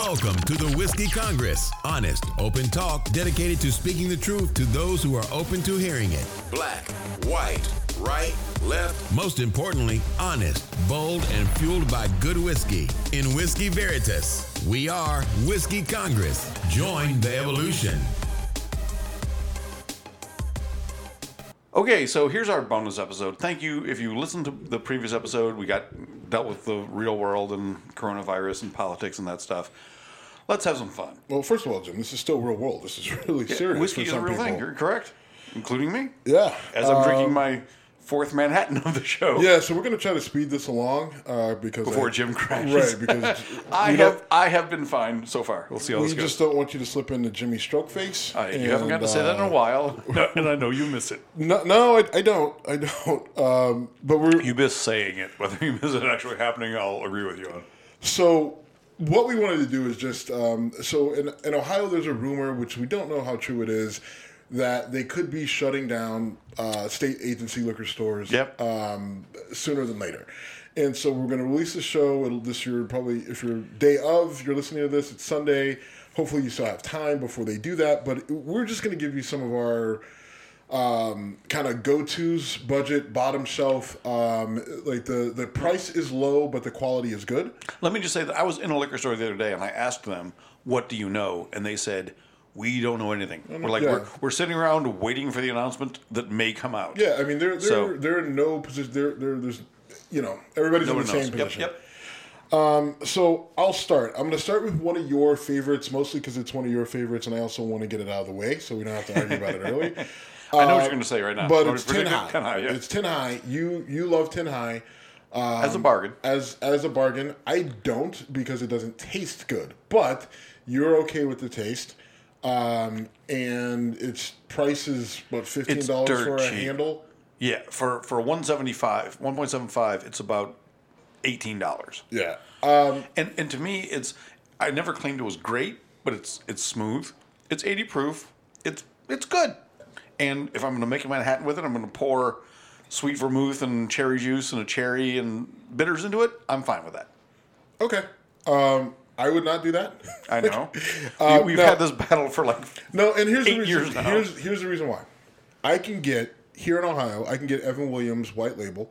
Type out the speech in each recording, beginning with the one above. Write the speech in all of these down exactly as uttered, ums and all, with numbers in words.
Welcome to the Whiskey Congress. Honest, open talk dedicated to speaking the truth to those who are open to hearing it. Black, white, right, left. Most importantly, honest, bold, and fueled by good whiskey. In Whiskey Veritas, we are Whiskey Congress. Join the evolution. Okay, so here's our bonus episode. Thank you. If you listened to the previous episode, we got dealt with the real world and coronavirus and politics and that stuff. Let's have some fun. Well, first of all, Jim, this is still real world. This is really Yeah, serious whiskey for is a some real people. thing. You're correct, including me. Yeah. As I'm um, drinking my fourth Manhattan of the show. Yeah, so we're going to try to speed this along uh, because Before I, Jim crashes. Right, because I you have know, I have been fine so far. We'll see how we this goes. just don't want you to slip into Jimmy Stroke face. Uh, you haven't got to say that in a uh, while, and I know you miss it. No, no, I, I don't. I don't. Um, but we're You miss saying it. Whether you miss it actually happening, I'll agree with you on. so. What we wanted to do is just um, so in, in Ohio, there's a rumor, which we don't know how true it is, that they could be shutting down uh, state agency liquor stores Yep. um, sooner than later. And so we're going to release the show it'll, this year. Probably if you're day of, you're listening to this, it's Sunday. Hopefully you still have time before they do that. But we're just going to give you some of our um, kind of go-tos, budget, bottom shelf. Um, like the, the price is low, but the quality is good. Let me just say that I was in a liquor store the other day, and I asked them, "What do you know?" And they said, "We don't know anything." We're like, Yeah. we're, we're sitting around waiting for the announcement that may come out. Yeah, I mean, they're they're So- they're in no position. They're, they're there's, you know, everybody's No in one the knows. same Yep, position. yep. So I'll start. I'm going to start with one of your favorites, mostly because it's one of your favorites, and I also want to get it out of the way so we don't have to argue about it early. I know what you're going to say right now. But Want it's to Tin predict it? High. Tin High, yeah. It's Tin High. You you love Tin High. Um, As a bargain. As as a bargain, I don't because it doesn't taste good. But you're okay with the taste, um, and its price is what fifteen It's dollars dirt for a cheap. handle. Yeah, for for one seventy-five, one point seven five, it's about eighteen dollars. Yeah. Um, And and to me, it's I never claimed it was great, but it's it's smooth. It's eighty proof. It's it's good. And if I'm going to make a Manhattan with it, I'm going to pour sweet vermouth and cherry juice and a cherry and bitters into it. I'm fine with that. okay. Um, I would not do that. I know. Uh, we, we've no. had this battle for like No, and here's the Eight reason. years now. Here's here's the reason why. I can get here in Ohio. I can get Evan Williams White Label,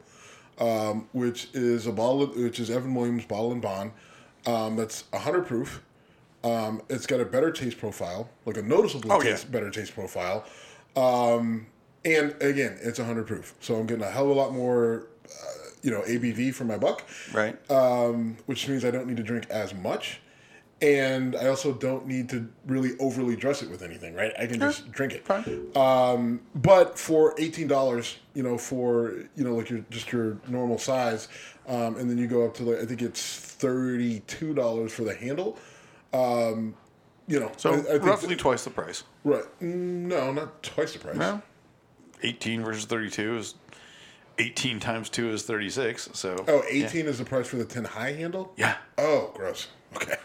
um, which is a bottle, of, which is Evan Williams Bottle and Bond. Um, that's one hundred proof. Um, it's got a better taste profile, like a noticeably Oh, yeah. taste, better taste profile. Um, and again, it's one hundred proof, so I'm getting a hell of a lot more, uh, you know, A B V for my buck. right. Um, which means I don't need to drink as much. And I also don't need to really overly dress it with anything, right? I can just drink it. Fine. Um, but for eighteen dollars, you know, for, you know, like your just your normal size, um, and then you go up to, like, I think it's thirty-two dollars for the handle. Um, you know, So I, I think roughly that- twice the price. right. No, not twice the price. No. eighteen versus thirty-two is eighteen times two is thirty-six. So Oh, eighteen is the price for the Tin High handle? Yeah. Oh, gross. Okay.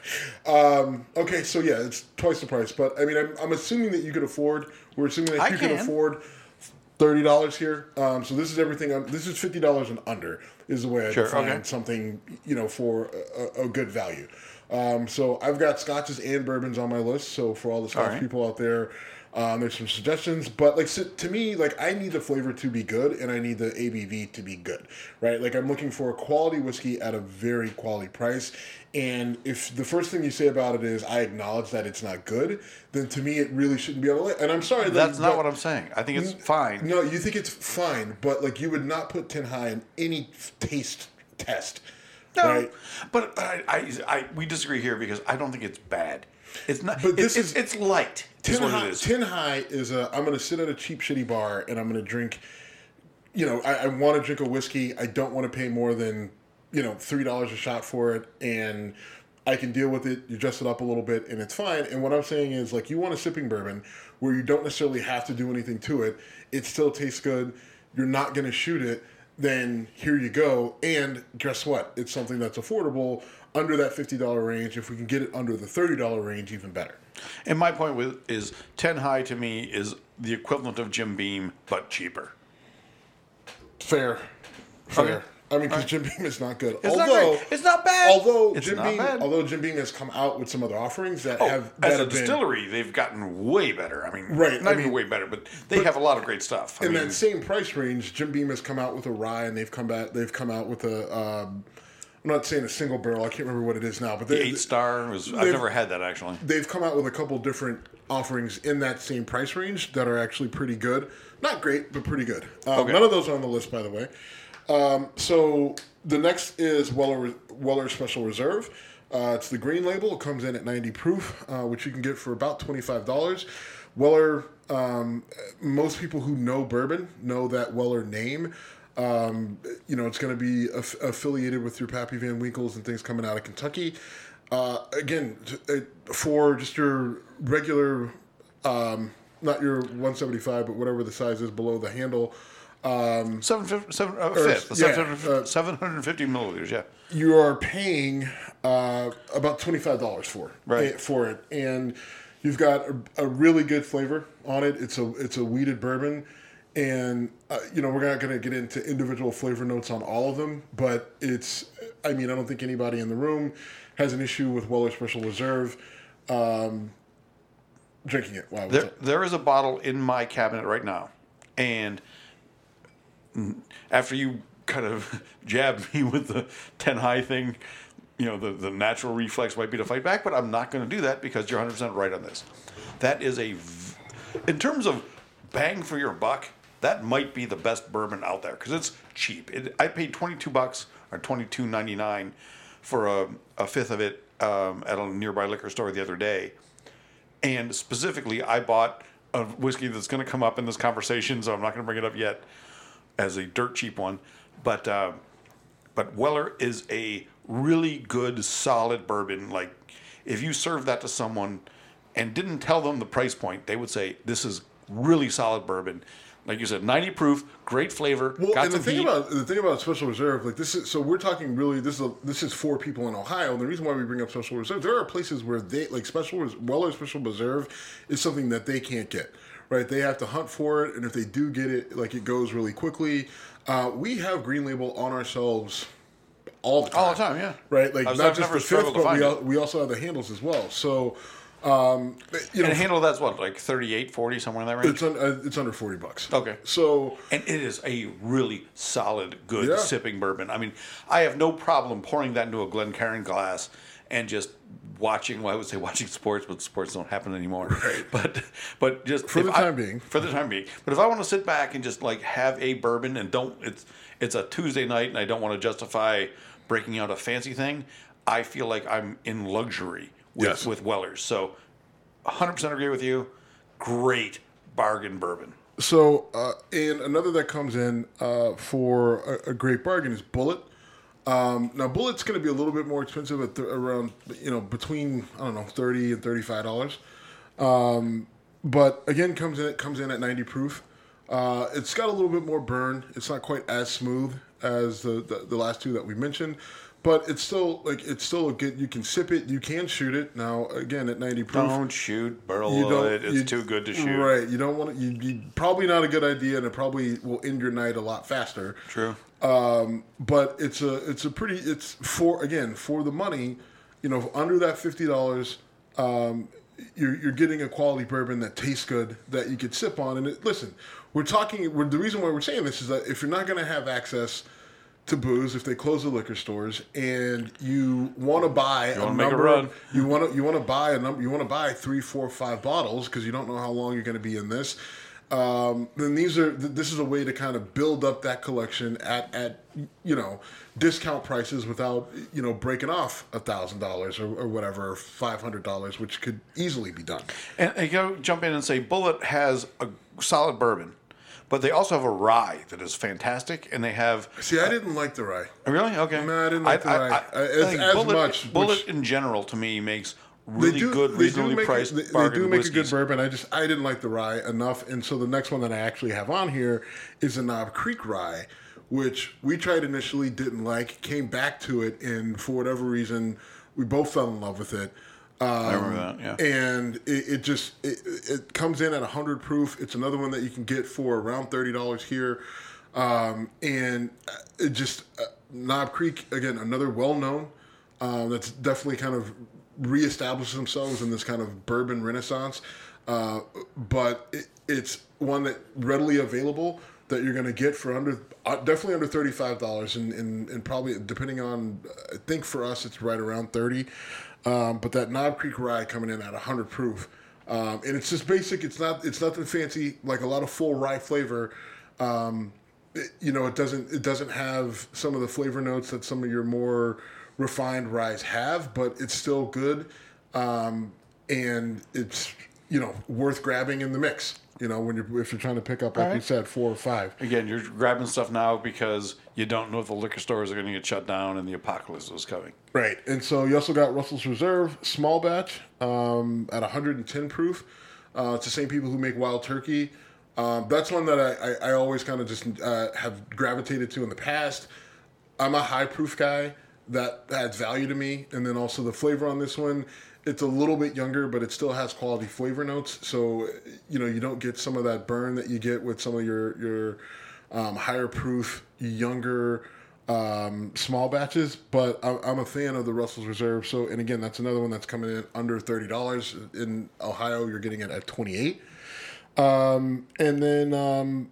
Um, okay, so yeah, it's twice the price. But I mean, I'm, I'm assuming that you could afford. We're assuming that I you can. can. afford thirty dollars here. Um, so this is everything. Um, this is fifty dollars and under is the way I Sure, define okay. something. You know, for a, a good value. Um, so I've got scotches and bourbons on my list. So for all the scotch All right. people out there. Um, there's some suggestions, but like so, to me, like I need the flavor to be good, and I need the A B V to be good, right? Like I'm looking for a quality whiskey at a very quality price, and if the first thing you say about it is I acknowledge that it's not good, then to me it really shouldn't be on the list. And I'm sorry, that- That's not but- what I'm saying. I think it's fine. No, you think it's fine, but like you would not put Tin High in any taste test, No, right? but I, I, I, we disagree here because I don't think it's bad. It's not. But But this it's, is- it's, it's light. Is Tin what High, it is. Tin High is a. I'm going to sit at a cheap shitty bar and I'm going to drink. You know, I, I want to drink a whiskey. I don't want to pay more than, you know, three dollars a shot for it, and I can deal with it. You dress it up a little bit, and it's fine. And what I'm saying is, like, you want a sipping bourbon where you don't necessarily have to do anything to it. It still tastes good. You're not going to shoot it. Then here you go. And guess what? It's something that's affordable under that fifty dollars range. If we can get it under the thirty dollars range, even better. And my point with is Ten High to me is the equivalent of Jim Beam but cheaper. Fair. Fair. Okay. I mean, because right. Jim Beam is not good. It's although, not great. It's not bad. Although it's Jim not Beam, bad. although Jim Beam has come out with some other offerings that oh, have that as a have been, distillery, they've gotten way better. I mean, right? Not I even mean, way better, but they but have a lot of great stuff. I in mean, that same price range, Jim Beam has come out with a rye, and they've come back. They've come out with a. Um, I'm not saying a single barrel. I can't remember what it is now, but they, the eight star was. I've never had that actually. They've come out with a couple different offerings in that same price range that are actually pretty good. Not great, but pretty good. Um, Okay. None of those are on the list, by the way. Um, so the next is Weller Weller Special Reserve. Uh, it's the green label. It comes in at ninety proof, uh, which you can get for about twenty-five dollars. Weller. Um, most people who know bourbon know that Weller name. Um, you know, it's going to be aff- affiliated with your Pappy Van Winkles and things coming out of Kentucky. Uh, again, t- for just your regular, um, not your one seventy-five, but whatever the size is below the handle. Um, seven fifty, seven, uh, or, fifth, yeah, seven hundred, uh, seven hundred fifty milliliters, yeah. You are paying uh, about twenty-five dollars for Right. eh, for it, and you've got a, a really good flavor on it. It's a it's a wheated bourbon. And, uh, you know, we're not going to get into individual flavor notes on all of them, but it's, I mean, I don't think anybody in the room has an issue with Weller Special Reserve um, drinking it. Wow, There, there is a bottle in my cabinet right now. And after you kind of jabbed me with the ten high thing, you know, the, the natural reflex might be to fight back, but I'm not going to do that because you're one hundred percent right on this. That is a, v- in terms of bang for your buck, that might be the best bourbon out there because it's cheap. It, I paid twenty-two bucks or twenty-two ninety-nine for a, a fifth of it um, at a nearby liquor store the other day. And specifically, I bought a whiskey that's going to come up in this conversation, so I'm not going to bring it up yet as a dirt cheap one. But uh, but Weller is a really good, solid bourbon. Like, if you serve that to someone and didn't tell them the price point, they would say, this is really solid bourbon. Like you said, ninety proof, great flavor. Well, got and the some thing heat. about the thing about Special Reserve, like this is so we're talking really this is a, this is for people in Ohio. And the reason why we bring up Special Reserve, there are places where they like Special Res- Weller Special Reserve is something that they can't get. Right, they have to hunt for it, and if they do get it, like it goes really quickly. Uh, we have Green Label on ourselves all the time. All the time, yeah. Right, like I was- not I've just never the fifth, struggled to but we, find al- it. we also have the handles as well. So, um, you know, And a handle that's what, like thirty-eight, forty, somewhere in that range? it's un, uh, it's under forty bucks. Okay. So And it is a really solid, good Yeah. sipping bourbon. I mean, I have no problem pouring that into a Glencairn glass and just watching, well, I would say watching sports, but sports don't happen anymore. Right. But but just For if the I- time being. For the time being. But if I want to sit back and just like have a bourbon and don't, it's it's a Tuesday night and I don't want to justify breaking out a fancy thing, I feel like I'm in luxury with, Yes. with Weller's. So one hundred percent agree with you. Great bargain bourbon. So, uh, and another that comes in uh, for a, a great bargain is Bullet. Um, now, Bullet's going to be a little bit more expensive at th- around, you know, between, I don't know, thirty and thirty-five dollars. Um, but again, comes in it comes in at ninety proof. Uh, it's got a little bit more burn. It's not quite as smooth as the, the, the last two that we mentioned, but it's still like it's still a good. You can sip it, you can shoot it. Now, again, at ninety proof, Don't shoot, barrel you don't- it. It's you- too good to shoot. Right. You don't want to. You, you probably not a good idea, and it probably will end your night a lot faster. True. Um, but it's a it's a pretty it's for again for the money, you know, under that fifty dollars, um, you're you're getting a quality bourbon that tastes good that you could sip on. And it, listen, we're talking. We're, the reason why we're saying this is that if you're not going to have access to booze, if they close the liquor stores, and you want to buy a wanna make a number, run. you want to you want to buy a number, you want to buy three, four, five bottles because you don't know how long you're going to be in this. Um, then these are th- this is a way to kind of build up that collection at, at you know discount prices without you know breaking off a thousand dollars or or whatever, five hundred dollars, which could easily be done. And I go jump in and say Bullet has a solid bourbon, but they also have a rye that is fantastic, and they have. See, I didn't like the rye. Really? Okay. No, I didn't like the rye. I, As- think as Bullet, much, Bullet which- in general to me makes really good, they reasonably make priced a, they, they bargain do make a good whiskeys. bourbon. I just I didn't like the rye enough, and so the next one that I actually have on here is a Knob Creek rye, which we tried initially, didn't like, came back to it, and for whatever reason, we both fell in love with it. Um, I remember that. Yeah. And it, it just it, it comes in at one hundred proof. It's another one that you can get for around thirty dollars here, um, and it just uh, Knob Creek, again, another well-known uh, that's definitely kind of reestablished themselves in this kind of bourbon renaissance. Uh, but it, it's one that readily available that you're going to get for under, uh, definitely under thirty-five dollars, and, and, and probably depending on, I think for us it's right around thirty. Um, but that Knob Creek Rye coming in at one hundred proof, um, and it's just basic. It's not, it's nothing fancy like a lot of full rye flavor. Um, it, you know, it doesn't, it doesn't have some of the flavor notes that some of your more refined ryes have, but it's still good, um, and it's, you know, worth grabbing in the mix. You know, when you're if you're trying to pick up, like right. you said, four or five. Again, you're grabbing stuff now because you don't know if the liquor stores are going to get shut down and the apocalypse is coming. Right, and so you also got Russell's Reserve small batch um, at one hundred ten proof. Uh, it's the same people who make Wild Turkey. Um, that's one that I, I, I always kind of just uh, have gravitated to in the past. I'm a high proof guy. That adds value to me, and then also the flavor on this one. It's a little bit younger, but it still has quality flavor notes. So, you know, you don't get some of that burn that you get with some of your your um, higher proof, younger um, small batches. But I'm, I'm a fan of the Russell's Reserve. So, and again, that's another one that's coming in under thirty dollars. In Ohio, you're getting it at twenty-eight dollars. Um, and then um,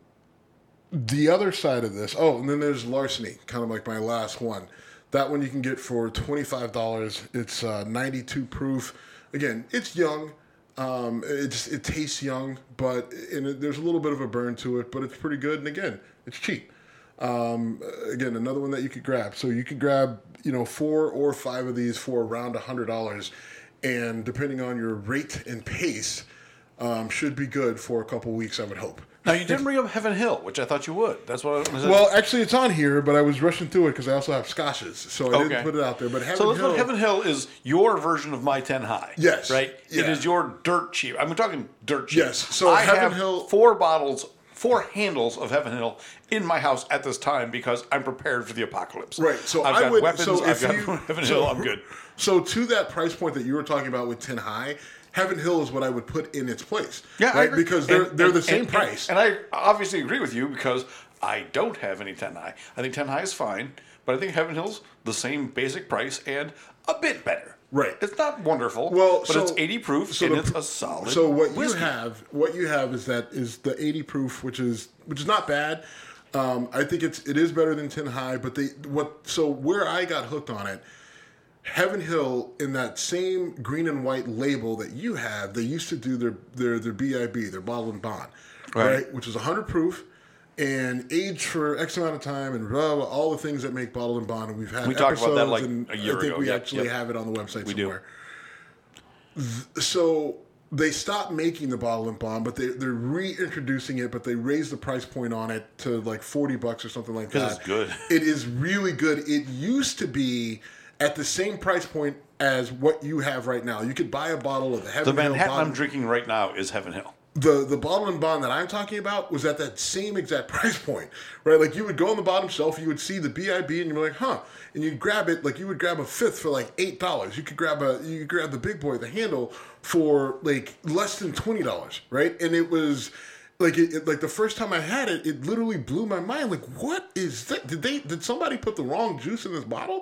the other side of this, oh, and then there's Larceny, kind of like my last one. That one you can get for twenty-five dollars. It's uh, ninety-two proof. Again, it's young. Um, it just, it tastes young, but and it, there's a little bit of a burn to it, but it's pretty good. And again, it's cheap. Um, again, another one that you could grab. So you could grab, you know, four or five of these for around one hundred dollars. And depending on your rate and pace, um, should be good for a couple weeks, I would hope. Now, you didn't bring up Heaven Hill, which I thought you would. That's what I was Well, actually, it's on here, but I was rushing through it because I also have scotches, so I okay. didn't put it out there. But Heaven so Hill... So Heaven Hill is your version of My ten High. Yes. Right? Yeah. It is your dirt cheap. I'm talking dirt cheap. Yes. So I Heaven have Hill... four bottles, four handles of Heaven Hill in my house at this time because I'm prepared for the apocalypse. Right. So I've I got would, weapons, so I've got you, Heaven so, Hill, I'm good. So to that price point that you were talking about with ten High... Heaven Hill is what I would put in its place. Yeah, right? I agree. Because they're and, they're and, the same and, price. And, and I obviously agree with you because I don't have any ten High. I think ten High is fine, but I think Heaven Hill's the same basic price and a bit better. Right. It's not wonderful, well, but so, it's eighty proof so and the, it's a solid. So what whiskey. you have, what you have is that is the eighty proof, which is which is not bad. Um, I think it's it is better than ten High, but they what so where I got hooked on it. Heaven Hill, in that same green and white label that you have, they used to do their their their B I B, their bottle and bond, right? right? Which is one hundred proof and aged for X amount of time and blah, blah, all the things that make bottle and bond. And we've had we talked about that like and a year I think ago. we yep, actually yep. have it on the website we somewhere. Do. So they stopped making the bottle and bond, but they they're reintroducing it, but they raised the price point on it to like forty bucks or something like that. Because it's good. It is really good. It used to be at the same price point as what you have right now. You could buy a bottle of the Heaven The Hill Manhattan bottle. I'm drinking right now is Heaven Hill. The the bottle and bond that I'm talking about was at that same exact price point, right? Like you would go on the bottom shelf, you would see the B I B, and you're like, huh? And you'd grab it, like you would grab a fifth for like eight dollars. You could grab a you could grab the big boy, the handle, for like less than twenty dollars, right? And it was. Like it, it, like the first time I had it, it literally blew my mind. Like, what is that? Did they? Did somebody put the wrong juice in this bottle?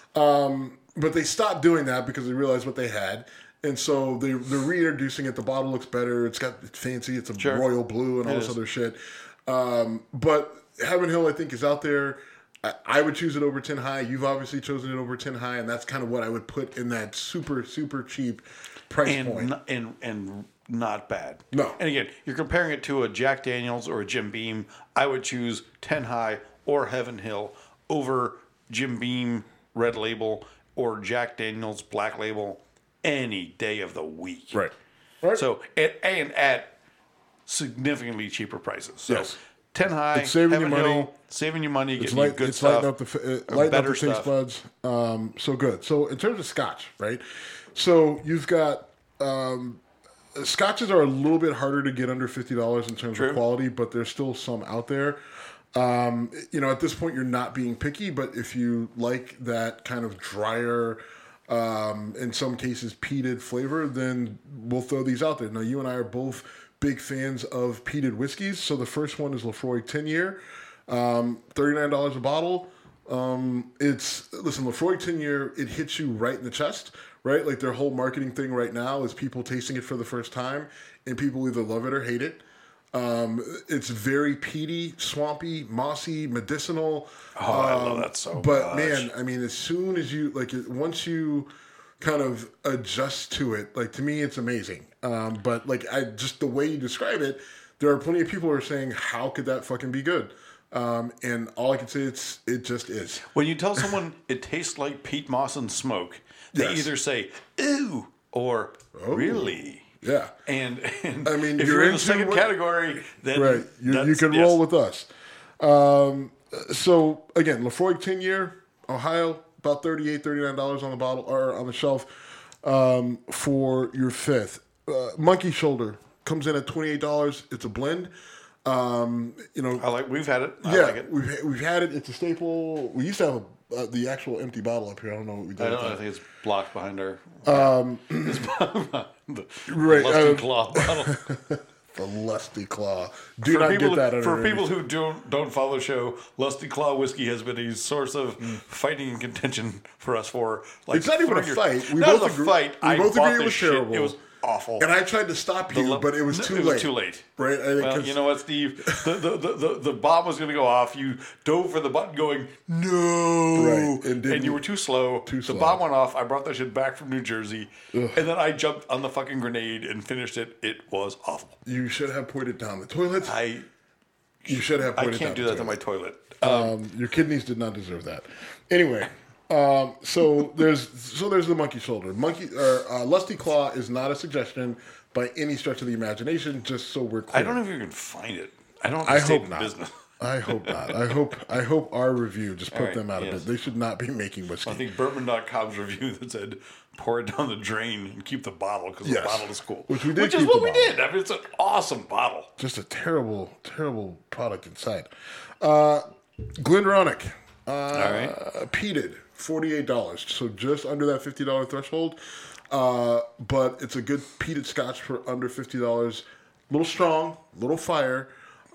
Um, but they stopped doing that because they realized what they had, and so they they're reintroducing it. The bottle looks better. It's got it's fancy. It's a sure. royal blue and all it this is. other shit. Um, but Heaven Hill, I think, is out there. I, I would choose it over ten High. You've obviously chosen it over ten High, and that's kind of what I would put in that super super cheap price and, point. n- and and not bad. No. And again, you're comparing it to a Jack Daniels or a Jim Beam. I would choose ten High or Heaven Hill over Jim Beam Red Label or Jack Daniels Black Label any day of the week. Right. Right. So and, and at significantly cheaper prices. So Yes. ten High, It's saving Heaven you money. Hill, saving you money, It's, getting you light, good it's stuff. lighting up the f- uh, or lighting up better the taste stuff. buds. Um, so good. So in terms of Scotch, right? So you've got um, Scotches are a little bit harder to get under fifty dollars in terms True. of quality, but there's still some out there. Um, you know, at this point, you're not being picky, but if you like that kind of drier, um, in some cases, peated flavor, then we'll throw these out there. Now, you and I are both big fans of peated whiskeys. So the first one is Lefroy ten year, um, thirty-nine dollars a bottle. Um, it's listen, Lefroy ten year. It hits you right in the chest, right? Like their whole marketing thing right now is people tasting it for the first time, and people either love it or hate it. Um, it's very peaty, swampy, mossy, medicinal. Oh, I um, love that so But much. man, I mean, as soon as you like, it, once you kind of adjust to it, like to me, it's amazing. Um, but like, I just the way you describe it, there are plenty of people who are saying, "How could that fucking be good?" Um, and all I can say it's it just is. When you tell someone it tastes like peat moss and smoke, they Yes. either say "ew" or "really." Yeah. And, and I mean, if you're you're in the into second what- category, then Right. You, you that's- can yes. roll with us. Um, so, again, Lefroy ten year, Ohio, about thirty-eight dollars, thirty-nine dollars on the bottle or on the shelf um, for your fifth. Uh, Monkey Shoulder comes in at twenty-eight dollars. It's a blend. Um, you know, I like. We've had it. I yeah, like it. we've we've had it. It's a staple. We used to have a, uh, the actual empty bottle up here. I don't know what we did. I with don't know. I that. think it's blocked behind our Um, it's behind the right, lusty uh, claw bottle. The Lusty Claw. Do For not people, get that for underneath. people who don't don't follow the show, Lusty Claw whiskey has been a source of fighting and contention for us for like. It's not even a three years. fight. We Not both a agree- fight. we I both bought agree it this was shit. terrible. It was awful. And I tried to stop you, lo- but it was too it late. was too late. Right? I think Well, 'cause- you know what, Steve? The the, the, the, the bomb was going to go off. You dove for the button going, no. Right, and didn't- you were too slow. Too the slow. bomb went off. I brought that shit back from New Jersey. And then I jumped on the fucking grenade and finished it. It was awful. You should have pointed down the toilet. I You should have I pointed can't down do the that to my toilet. toilet. Um, your kidneys did not deserve that. Anyway, um, so there's so there's the Monkey Shoulder. Monkey or uh, Lusty Claw is not a suggestion by any stretch of the imagination. Just so we're clear. I don't know if you can find it. I don't. I stay hope in not. Business. I hope not. I hope I hope our review just put right, them out of yes. it. They should not be making whiskey. I think Bourbon dot com's review that said pour it down the drain and keep the bottle because Yes. the bottle is cool. Which we did Which is keep what the we bottle. did. I mean, it's an awesome bottle. Just a terrible, terrible product inside. Uh, Glendronach, uh, All right. peated, forty-eight dollars. So just under that fifty dollars threshold. Uh, but it's a good peated scotch for under fifty dollars. A little strong, a little fire.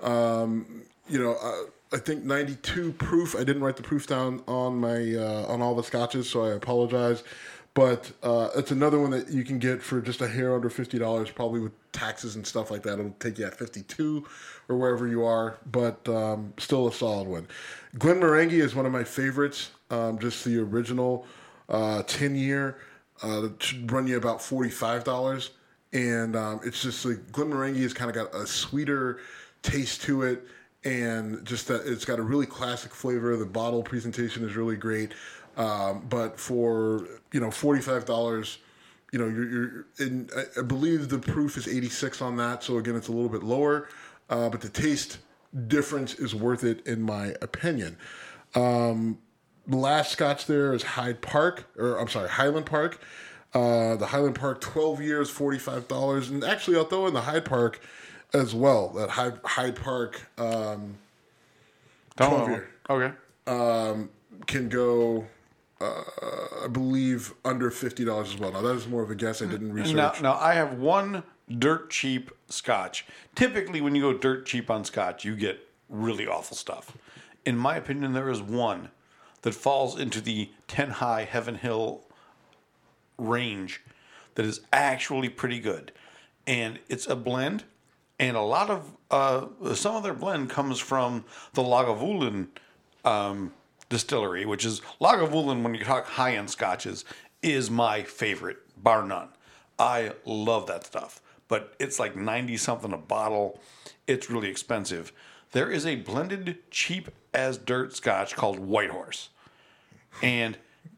Um, you know, uh, I think ninety-two proof. I didn't write the proof down on my uh, on all the scotches, so I apologize. But uh, it's another one that you can get for just a hair under fifty dollars, probably with taxes and stuff like that. It'll take you at fifty-two or wherever you are, but um, still a solid one. Glenmorangie is one of my favorites. Um, just the original uh, ten year. Uh, that should run you about forty-five dollars. And um, it's just like Glenmorangie has kind of got a sweeter taste to it. And just that it's got a really classic flavor. The bottle presentation is really great. Um, but for, you know, forty-five dollars, you know, you're, you're in, I, I believe the proof is eighty-six on that. So again, it's a little bit lower, uh, but the taste difference is worth it in my opinion. Um, the last scotch there is Hyde Park, or I'm sorry, Highland Park. Uh, the Highland Park, twelve years, forty-five dollars. And actually, I'll throw in the Hyde Park as well. That Hyde, Hyde Park, um, twelve year. Okay. Um, can go, uh, I believe, under fifty dollars as well. Now, that is more of a guess. I didn't research. Now, now, I have one dirt cheap scotch. Typically, when you go dirt cheap on scotch, you get really awful stuff. In my opinion, there is one that falls into the ten high Heaven Hill range that is actually pretty good. And it's a blend. And a lot of, uh, some of their blend comes from the Lagavulin um, distillery, which is, Lagavulin, when you talk high-end scotches, is my favorite, bar none. I love that stuff. But it's like ninety-something a bottle. It's really expensive. There is a blended cheap as dirt scotch called Whitehorse. And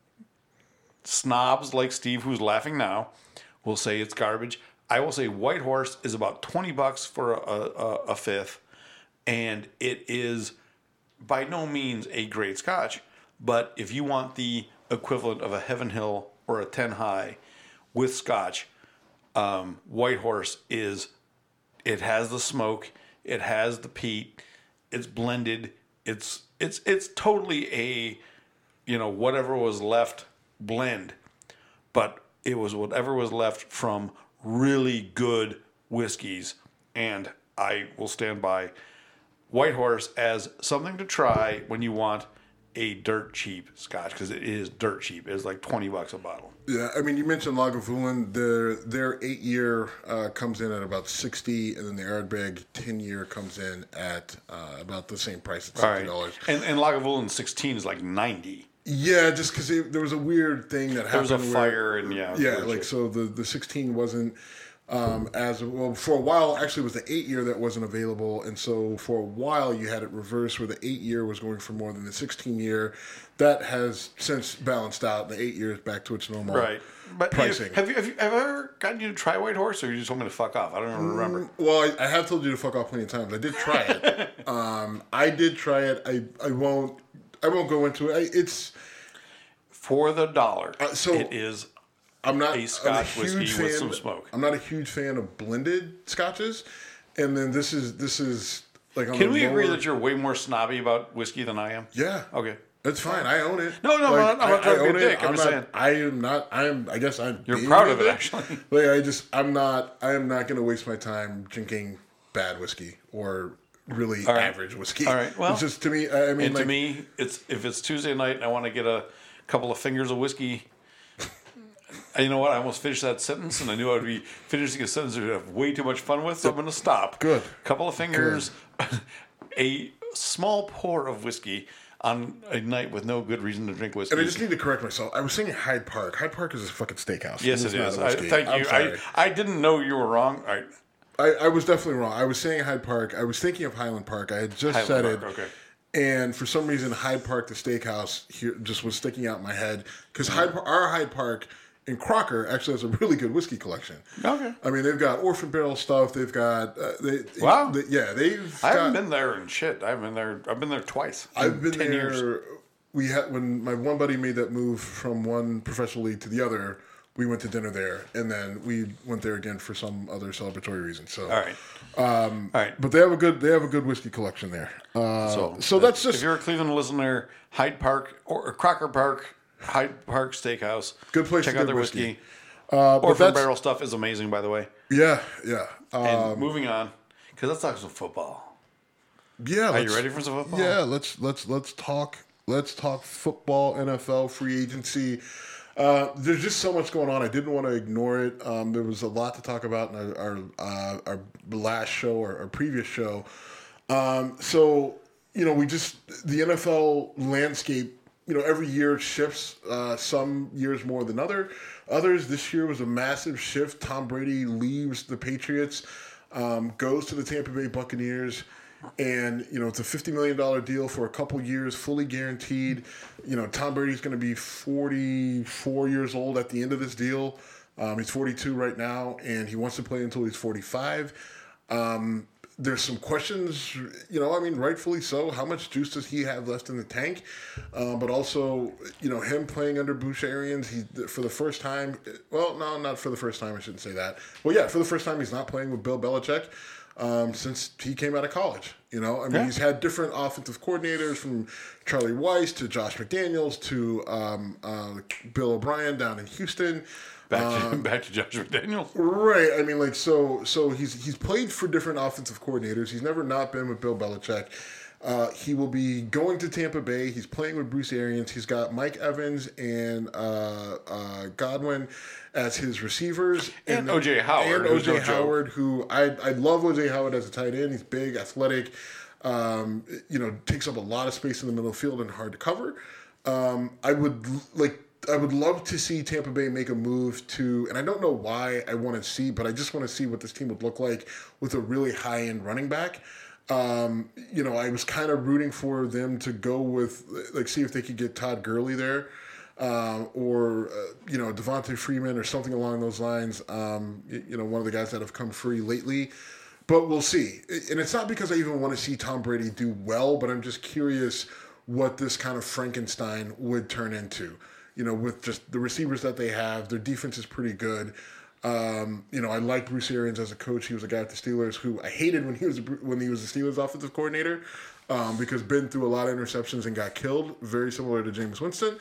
snobs like Steve, who's laughing now, will say it's garbage. I will say Whitehorse is about twenty bucks for a, a, a fifth, and it is by no means a great scotch. But if you want the equivalent of a Heaven Hill or a ten high with scotch, um, Whitehorse is, it has the smoke, it has the peat, it's blended, it's it's it's totally a, you know, whatever was left blend, but it was whatever was left from really good whiskeys, and I will stand by Whitehorse as something to try when you want a dirt cheap Scotch because it is dirt cheap. It's like twenty bucks a bottle. Yeah, I mean, you mentioned Lagavulin. Their their eight year uh, comes in at about sixty, and then the Ardbeg ten year comes in at uh, about the same price at sixty dollars. Right. And and Lagavulin sixteen is like ninety. Yeah, just because there was a weird thing that happened. There was a fire, where, and yeah, yeah, like shit. so the the sixteen wasn't. Um, as well, for a while, actually, it was the eight year that wasn't available, and so for a while you had it reversed, where the eight year was going for more than the sixteen year. That has since balanced out. The eight year is back to its normal right. But pricing. Have you, have you have you ever gotten you to try White Horse, or you just told me to fuck off? I don't even remember. Mm, well, I, I have told you to fuck off plenty of times. I did try it. um, I did try it. I I won't I won't go into it. I, it's for the dollar. Uh, so it is. I'm not a Scotch a whiskey fan, with some smoke. I'm not a huge fan of blended Scotches, and then this is this is like. On Can the we lower, agree that you're way more snobby about whiskey than I am? Yeah. Okay. That's fine. I own it. No, no, like, I'm not, I'm not I, trying I to own be a dick. it. I'm, I'm just not, saying. I am not. I am. I guess I'm. You're being proud of it, it. actually. Like I just. I'm not. I am not going to waste my time drinking bad whiskey or really right. average whiskey. All right. Well, it's just to me. I mean, and like, to me, it's if it's Tuesday night and I want to get a couple of fingers of whiskey. You know what? I almost finished that sentence, and I knew I would be finishing a sentence I'd have way too much fun with, so I'm going to stop. Good. Couple of fingers, a small pour of whiskey on a night with no good reason to drink whiskey. And I just need to correct myself. I was saying Hyde Park. Hyde Park is a fucking steakhouse. Yes, It's it not is. a I, whiskey. thank I'm you. I, sorry. I didn't know you were wrong. All right. I, I was definitely wrong. I was saying Hyde Park. I was thinking of Highland Park. I had just Highland said Park, it. okay. And for some reason, Hyde Park, the steakhouse, here just was sticking out in my head. Because Hyde, Par- our Hyde Park in Crocker actually has a really good whiskey collection. Okay. I mean, they've got Orphan Barrel stuff. They've got... Uh, they, Wow. They, yeah, they've I haven't got, been there and shit. I've been there. I've been there twice. I've been ten there... Years. We had when my one buddy made that move from one professional league to the other. We went to dinner there, and then we went there again for some other celebratory reason. So, All right. Um, All right. But they have a good they have a good whiskey collection there. Uh, so, so that's just if you're a Cleveland listener, Hyde Park or, or Crocker Park, Hyde Park Steakhouse. Good place Check to out get their whiskey. whiskey. uh, but Orphan that's Barrel stuff is amazing, by the way. yeah, yeah, And uh, moving on, because let's talk some football. yeah. Are you let's- ready for some football? Yeah, let's let's let's talk let's talk football, N F L, free agency. Uh, there's just so much going on. I didn't want to ignore it. Um, there was a lot to talk about in our our, uh, our last show or our previous show. Um, so you know, we just the N F L landscape. You know, every year shifts. Uh, some years more than other. Others, this year was a massive shift. Tom Brady leaves the Patriots, um, goes to the Tampa Bay Buccaneers. And, you know, it's a fifty million dollars deal for a couple years, fully guaranteed. You know, Tom Brady's going to be forty-four years old at the end of this deal. Um, he's forty-two right now, and he wants to play until he's forty-five. Um, there's some questions, you know, I mean, rightfully so. How much juice does he have left in the tank? Um, but also, you know, him playing under Bruce Arians, he for the first time, well, no, not for the first time, I shouldn't say that. Well, yeah, for the first time, he's not playing with Bill Belichick. Um, since he came out of college, you know, I mean, Yeah. he's had different offensive coordinators from Charlie Weiss to Josh McDaniels to um, uh, Bill O'Brien down in Houston. Back to, back to Josh McDaniels. Right. I mean, like, so so he's he's played for different offensive coordinators. He's never not been with Bill Belichick. Uh, he will be going to Tampa Bay. He's playing with Bruce Arians. He's got Mike Evans and uh, uh, Godwin as his receivers. And O J Howard, And O who's J no joke. Howard, who I, I love O J Howard as a tight end. He's big, athletic, um, you know, takes up a lot of space in the middle of the field and hard to cover. Um, I would like... I would love to see Tampa Bay make a move to, and I don't know why I want to see, but I just want to see what this team would look like with a really high-end running back. Um, you know, I was kind of rooting for them to go with, like, see if they could get Todd Gurley there, um, or, uh, you know, Devontae Freeman or something along those lines. Um, you, you know, one of the guys that have come free lately. But we'll see. And it's not because I even want to see Tom Brady do well, but I'm just curious what this kind of Frankenstein would turn into. You know, with just the receivers that they have, their defense is pretty good. Um, you know, I like Bruce Arians as a coach. He was a guy at the Steelers who I hated when he was when he was the Steelers offensive coordinator, um, because been through a lot of interceptions and got killed, very similar to Jameis Winston.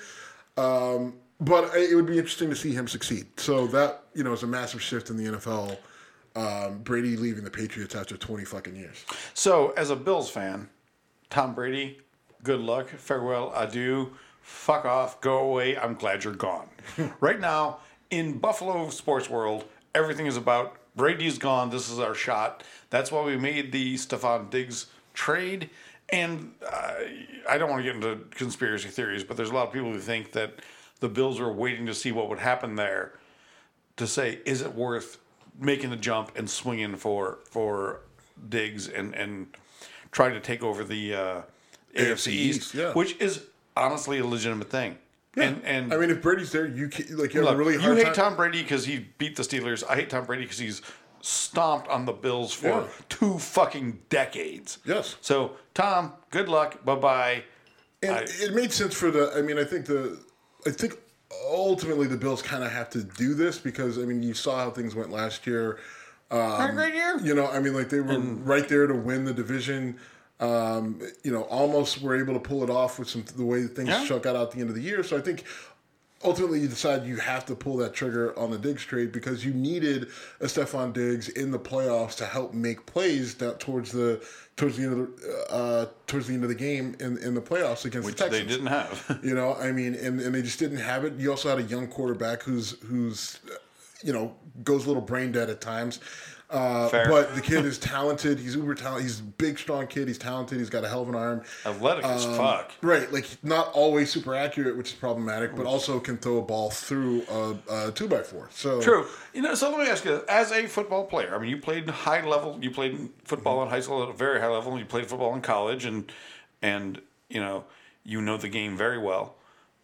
Um, but it would be interesting to see him succeed. So that, you know, is a massive shift in the N F L. Um, Brady leaving the Patriots after twenty fucking years. So, as a Bills fan, Tom Brady good luck, farewell, adieu, fuck off, go away, I'm glad you're gone. Right now, in Buffalo sports world, everything is about Brady's gone, this is our shot. That's why we made the Stephon Diggs trade. And uh, I don't want to get into conspiracy theories, but there's a lot of people who think that the Bills are waiting to see what would happen there to say, is it worth making the jump and swinging for for Diggs and, and trying to take over the uh, A F C East, East yeah. which is honestly a legitimate thing. Yeah. And, and I mean, if Brady's there, you can, like you have look, a really hard you time. hate Tom Brady because he beat the Steelers. I hate Tom Brady because he's stomped on the Bills for yeah. two fucking decades. Yes. So, Tom, good luck. Bye-bye. And I, it made sense for the, I mean, I think the, I think ultimately the Bills kind of have to do this because, I mean, you saw how things went last year. Um, Had a great year. You know, I mean, like they were and, right there to win the division. Um, you know, almost were able to pull it off with some the way that things yeah. shook out at the end of the year. So I think ultimately you decide you have to pull that trigger on the Diggs trade because you needed a Stephon Diggs in the playoffs to help make plays that towards the towards the end of the uh, towards the end of the game in, in the playoffs against which the Texans. They didn't have. You know, I mean, and, and they just didn't have it. You also had a young quarterback who's who's you know goes a little brain dead at times. Uh, but the kid is talented. He's uber talented. He's a big, strong kid. He's talented. He's got a hell of an arm. Athletic um, as fuck. Right. Like, not always super accurate, which is problematic, but also can throw a ball through a, a two by four. So True. You know, so let me ask you, as a football player, I mean, you played high level. You played football mm-hmm. in high school at a very high level. And you played football in college, and, and you know, you know the game very well.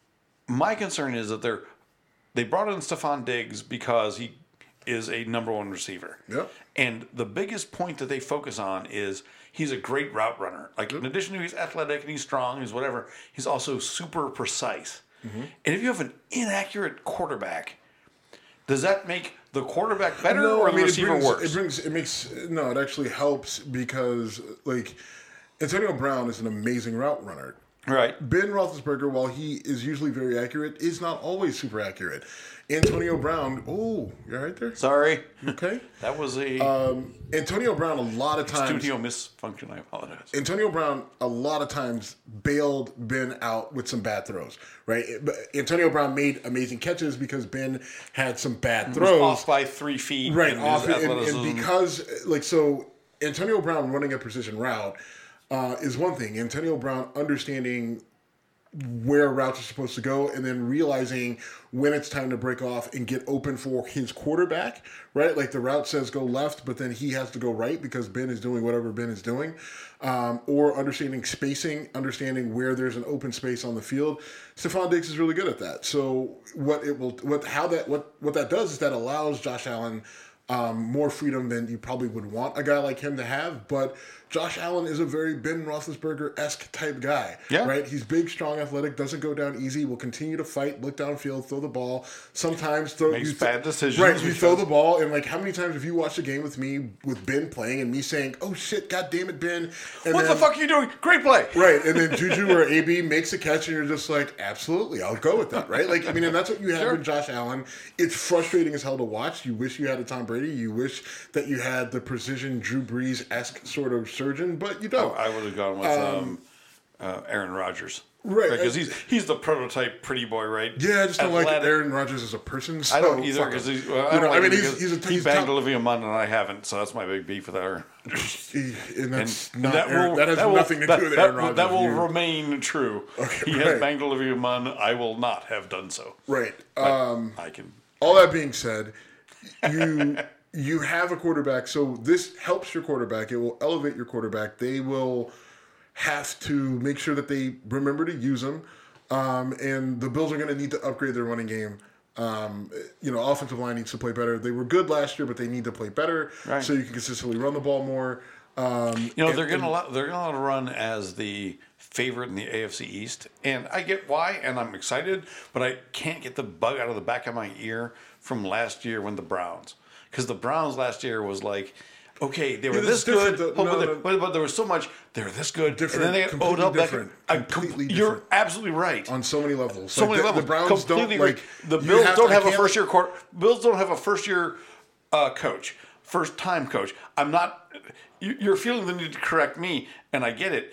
My concern is that they're they brought in Stephon Diggs because he is a number one receiver. Yep. And the biggest point that they focus on is he's a great route runner. Like, yep. in addition to he's athletic and he's strong, he's whatever, he's also super precise. Mm-hmm. And if you have an inaccurate quarterback, does that make the quarterback better no, or I mean, the receiver it brings, worse? It brings, it makes, no, it actually helps because, like, Antonio Brown is an amazing route runner. Right. Ben Roethlisberger, while he is usually very accurate, is not always super accurate. Antonio Brown, oh, you're right there? Sorry. Okay. That was a... Um, Antonio Brown, a lot of times... Studio misfunction, I apologize. Antonio Brown, a lot of times, bailed Ben out with some bad throws, right? But Antonio Brown made amazing catches because Ben had some bad throws. Off by three feet. Right, off. And, and because, like, so Antonio Brown running a precision route uh, is one thing. Antonio Brown understanding where routes are supposed to go and then realizing when it's time to break off and get open for his quarterback, right? Like the route says go left, but then he has to go right because Ben is doing whatever Ben is doing. Um, or understanding spacing, understanding where there's an open space on the field. Stephon Diggs is really good at that. So what it will, what, how that, what, what that does is that allows Josh Allen um, more freedom than you probably would want a guy like him to have. But Josh Allen is a very Ben Roethlisberger-esque type guy, yeah. right? He's big, strong, athletic, doesn't go down easy, will continue to fight, look downfield, throw the ball. Sometimes throw makes you th- bad decisions. Right, you throw the ball, and like how many times have you watched a game with me with Ben playing and me saying, "Oh shit, god damn it, Ben!" And what then, the fuck are you doing? Great play. Right, and then Juju or A B makes a catch, and you're just like, "Absolutely, I'll go with that." Right? Like I mean, and that's what you have sure. in Josh Allen. It's frustrating as hell to watch. You wish you had a Tom Brady. You wish that you had the precision Drew Brees-esque sort of surgeon, but you don't. I would have gone with um, um, uh, Aaron Rodgers. Right. Because right, he's he's the prototype pretty boy, right? Yeah, I just don't Athletic. like Aaron Rodgers as a person. So I don't either because he's. Well, I, you know, like I mean, he's, he's, he's a he he's banged top. Olivia Munn and I haven't, so that's my big beef with Aaron. and that's and not that, Aaron, will, that has that nothing will, to that, do with that, Aaron Rodgers. That will you. remain true. Okay, he right. has banged Olivia Munn. I will not have done so. Right. Um, I can. All that being said, you. You have a quarterback, so this helps your quarterback. It will elevate your quarterback. They will have to make sure that they remember to use him. Um, and the Bills are going to need to upgrade their running game. Um, you know, offensive line needs to play better. They were good last year, but they need to play better right. so you can consistently run the ball more. Um, you know, and, they're going to they're going to run as the favorite in the A F C East, and I get why, and I'm excited, but I can't get the bug out of the back of my ear from last year when the Browns. Because the Browns last year was like, okay, they were yeah, this good, though, no, but, no, but, but there was so much, they were this good, different, and then they got completely Odell different, Beckham. completely com- You're different. absolutely right on so many levels. So like many the, levels. The Browns completely don't like the Bills have don't to, have a first year court. Bills don't have a first year uh, coach, first time coach. I'm not. You're feeling the need to correct me, and I get it.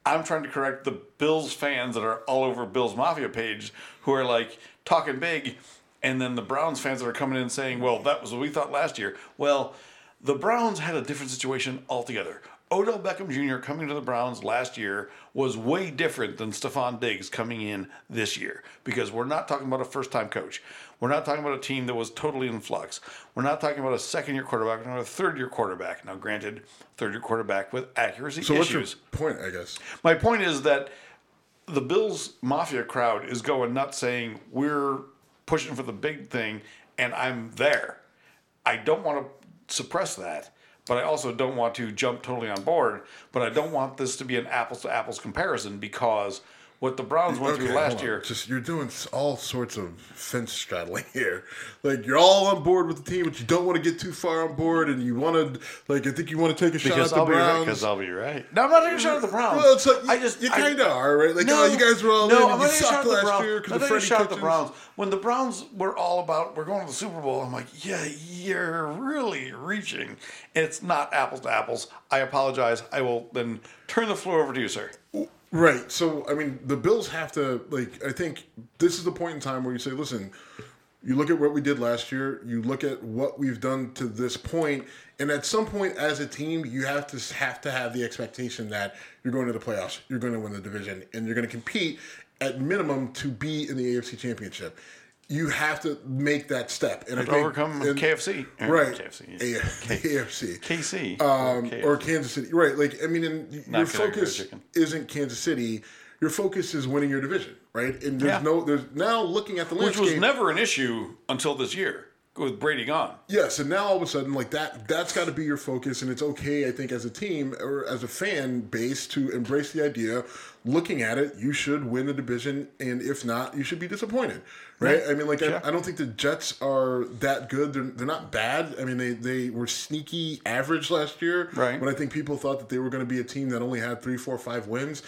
I'm trying to correct the Bills fans that are all over Bills Mafia page who are like talking big, and then the Browns fans that are coming in saying, well, that was what we thought last year. Well, the Browns had a different situation altogether. Odell Beckham Junior coming to the Browns last year was way different than Stephon Diggs coming in this year, because we're not talking about a first-time coach. We're not talking about a team that was totally in flux. We're not talking about a second-year quarterback, we're not a third-year quarterback. Now, granted, third-year quarterback with accuracy so issues. So what's your point, I guess? My point is that the Bills Mafia crowd is going nuts saying, we're pushing for the big thing, and I'm there. I don't want to suppress that. But I also don't want to jump totally on board. But I don't want this to be an apples to apples comparison, because what the Browns went okay, through last year. Just you're doing all sorts of fence straddling here. Like, you're all on board with the team, but you don't want to get too far on board, and you want to, like, I think you want to take a shot because at the I'll Browns. Because I'll be right. No, I'm not taking a shot at the Browns. Well, it's like you, I just you I, kind of are, right? Like, no, oh, you guys were all no, in, I'm and you not taking a shot sucked at the last Browns. year because I'm of not taking a Freddie shot at the Kitchens. Browns. When the Browns were all about, we're going to the Super Bowl, I'm like, yeah, you're really reaching. It's not apples to apples. I apologize. I will then turn the floor over to you, sir. Right. So, I mean, the Bills have to, like, I think this is the point in time where you say, listen, you look at what we did last year, you look at what we've done to this point, and at some point as a team, you have to have to have the expectation that you're going to the playoffs, you're going to win the division, and you're going to compete at minimum to be in the A F C Championship. You have to make that step. And I think, overcome and, K F C. Right. K F C. A- K- A F C. K C. Um, K F C. or Kansas City. Right. Like, I mean, and your Not focus chicken. isn't Kansas City. Your focus is winning your division, right? And there's Yeah. no, there's now looking at the Which landscape. was never an issue until this year with Brady gone. Yes, and now all of a sudden, like that, that's got to be your focus, and it's okay, I think, as a team or as a fan base to embrace the idea. Looking at it, you should win the division, and if not, you should be disappointed, right? I mean, like, Yeah. I, I don't think the Jets are that good. They're they're not bad. I mean, they they were sneaky average last year, Right. When I think people thought that they were going to be a team that only had three, four, five wins.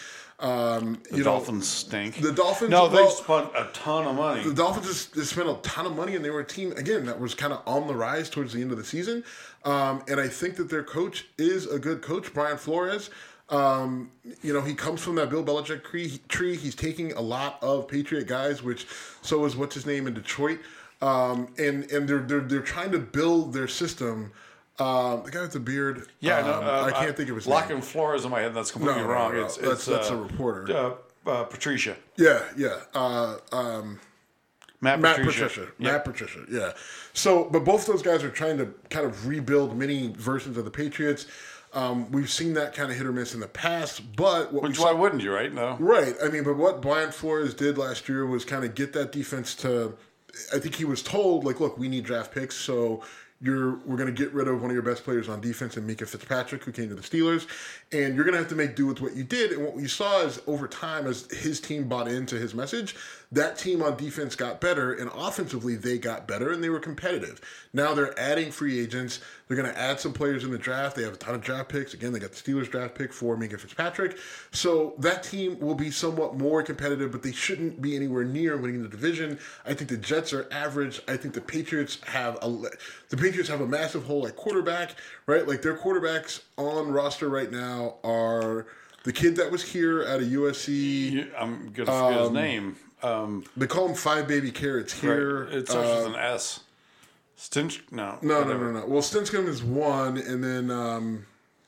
Um, The you Dolphins know, stink. The Dolphins. No, they well, spent a ton of money. The Dolphins just, just spent a ton of money, and they were a team, again, that was kind of on the rise towards the end of the season. Um, and I think that their coach is a good coach, Brian Flores. Um, you know, he comes from that Bill Belichick tree. He's taking a lot of Patriot guys, which so is what's his name in Detroit. Um, and and they're, they're, they're trying to build their system. Um, the guy with the beard. Yeah, um, no, uh, I can't uh, think of his Locking name. Flores in my head. That's completely No, no, wrong. no, no. It's, That's- it's that's uh, a reporter. Uh, uh, Patricia. Yeah, yeah. Uh, um, Matt, Matt Patricia. Patricia. Yeah. Matt Patricia, yeah. So, but both those guys are trying to kind of rebuild many versions of the Patriots. Um, we've seen that kind of hit or miss in the past, but what Which we why saw, wouldn't you, right? No. right? I mean, but what Brian Flores did last year was kind of get that defense to. I think he was told, like, look, we need draft picks, so you're we're going to get rid of one of your best players on defense, and Mika Fitzpatrick, who came to the Steelers, and you're going to have to make do with what you did. And what we saw is over time, as his team bought into his message, that team on defense got better, and offensively they got better, and they were competitive. Now they're adding free agents. They're going to add some players in the draft. They have a ton of draft picks. Again, they got the Steelers draft pick for Mika Fitzpatrick. So that team will be somewhat more competitive, but they shouldn't be anywhere near winning the division. I think the Jets are average. I think the Patriots have a the Patriots have a massive hole at quarterback, right? Like, their quarterbacks on roster right now are the kid that was here at a U S C. You, I'm going to forget his name. Um, They call him Five Baby Carrots here. right. It starts Uh, with an S. Stinch? No. No, no, whatever. no, no. Well, Stinscombe is one, and then um,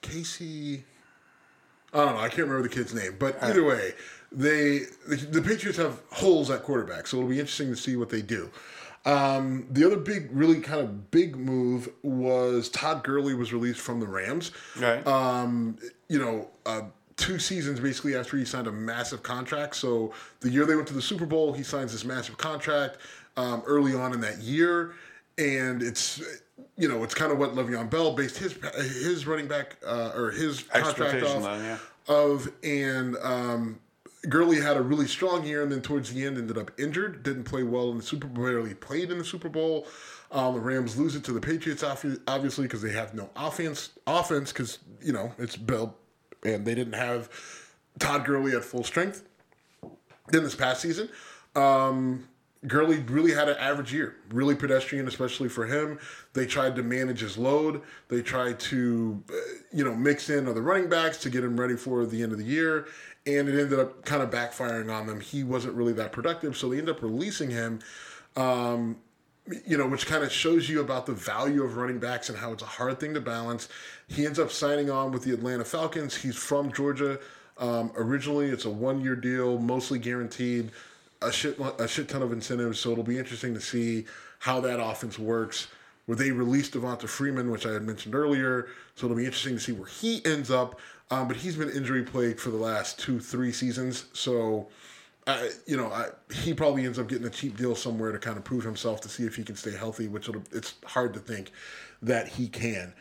Casey. I don't know. I can't remember the kid's name, but either way, they the, the Patriots have holes at quarterback, so it'll be interesting to see what they do. Um, the other big, really kind of big move was Todd Gurley was released from the Rams. Right. Um, you know, uh, two seasons basically after he signed a massive contract. So the year they went to the Super Bowl, he signs this massive contract um, early on in that year. And it's, you know, it's kind of what Le'Veon Bell based his his running back uh, or his contract Expectation off then, yeah. of. And um, Gurley had a really strong year, and then towards the end ended up injured. Didn't play well in the Super Bowl. Barely played in the Super Bowl. Um, the Rams lose it to the Patriots, obviously, because they have no offense. Offense, because you know it's Bill, and they didn't have Todd Gurley at full strength. Then this past season. Um, Gurley really had an average year, really pedestrian, especially for him. They tried to manage his load. They tried to, uh, you know, mix in other running backs to get him ready for the end of the year, and it ended up kind of backfiring on them. He wasn't really that productive, so they ended up releasing him, um, you know, which kind of shows you about the value of running backs and how it's a hard thing to balance. He ends up signing on with the Atlanta Falcons. He's from Georgia. Um, originally, it's a one-year deal, mostly guaranteed. A shit, a shit ton of incentives, so it'll be interesting to see how that offense works. Where they released Devonta Freeman, which I had mentioned earlier, so it'll be interesting to see where he ends up. Um, but he's been injury plagued for the last two, three seasons, so I, you know, I, he probably ends up getting a cheap deal somewhere to kind of prove himself to see if he can stay healthy. Which it'll, it's hard to think that he can.